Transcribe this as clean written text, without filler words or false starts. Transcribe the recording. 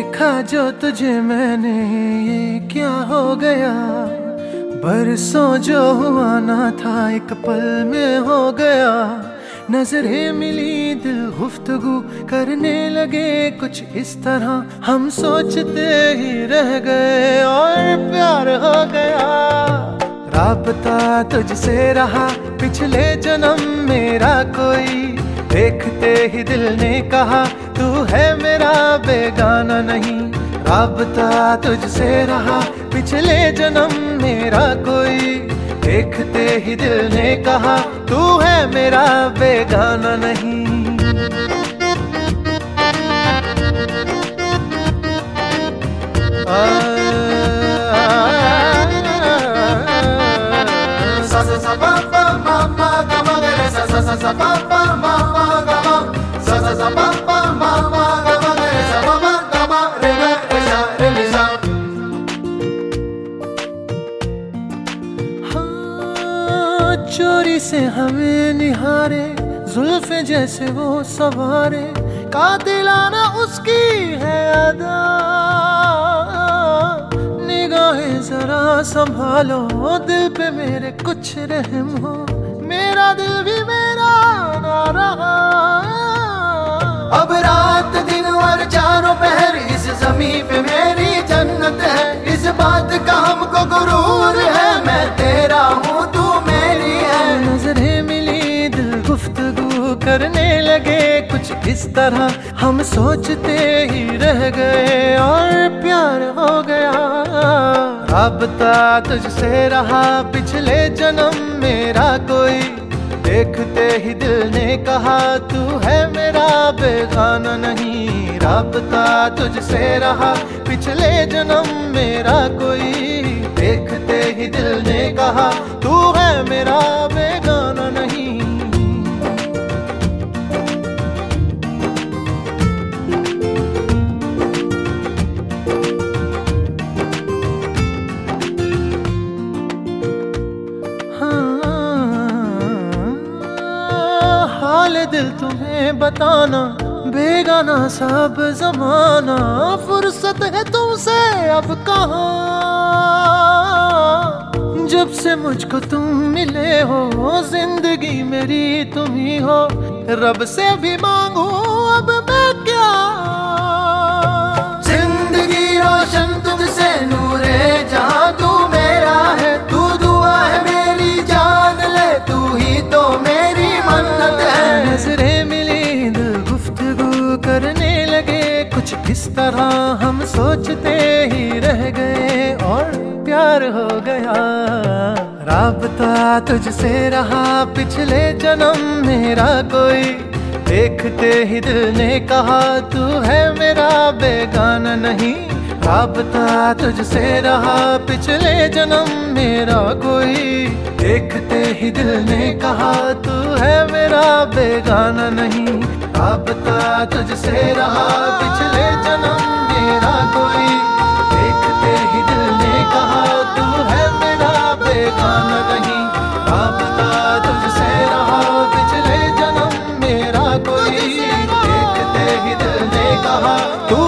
देखा जो तुझे मैंने ये क्या हो गया। बरसों जो हुआ ना था एक पल में हो गया। नजरें मिली दिल गुफ्तगू करने लगे कुछ इस तरह। हम सोचते ही रह गए और प्यार हो गया। राबता तुझसे रहा पिछले जन्म मेरा कोई। देखते ही दिल ने कहा तू है मेरा बेगाना नहीं। राबता तुझसे रहा पिछले जन्म मेरा कोई। देखते ही दिल ने कहा तू है मेरा बेगाना नहीं। चोरी से हमें निहारे जुल्फे जैसे वो सवारे। कातिलाना उसकी है अदा। निगाहें जरा संभालो दिल पे मेरे कुछ रहम हो। मेरा दिल भी मेरा ना रहा। अब रात दिन और चारों पहर इस ज़मीं पे मेरी जन्नत है। इस बात का हमको गुरूर है मैं तेरा हूँ तू मेरी है। नजरें मिली दिल गुफ्तगू करने लगे कुछ इस तरह। हम सोचते ही रह गए और प्यार हो गया। राबता तुझसे रहा पिछले जन्म मेरा कोई। देखते ही दिल ने कहा तू है मेरा बेगाना नहीं। राबता तुझसे रहा पिछले जन्म मेरा कोई। देखते ही दिल ने कहा तू है मेरा बेगाना नहीं। हाल दिल तुम्हें बताना बेगाना सब जमाना। फुर्सत है तुमसे अब कहाँ। जब से मुझको तुम मिले हो जिंदगी मेरी तुम ही हो। रब से भी मांगू अब मैं क्या। जिंदगी रोशन तुझसे नूरे जहाँ तू मेरा है। तू दुआ है मेरी जान ले तू ही तो मेरी मन्नत है। नजरें मिली दिल गुफ्तगू करने लगे कुछ इस तरह। हम सोचते ही रह गए और प्यार हो गया। राबता तुझसे रहा पिछले जन्म मेरा कोई। देखते ही दिल ने कहा तू है मेरा बेगाना नहीं। राबता तुझसे रहा पिछले जन्म मेरा कोई। देखते ही दिल ने कहा तू है मेरा बेगाना नहीं। राबता तुझसे रहा पिछले जन्म मेरा कोई। देखते ही दिल ने कहा तू है मेरा बेगाना नहीं। राबता तुझसे रहा पिछले जन्म मेरा कोई। देखते ही दिल ने कहा तू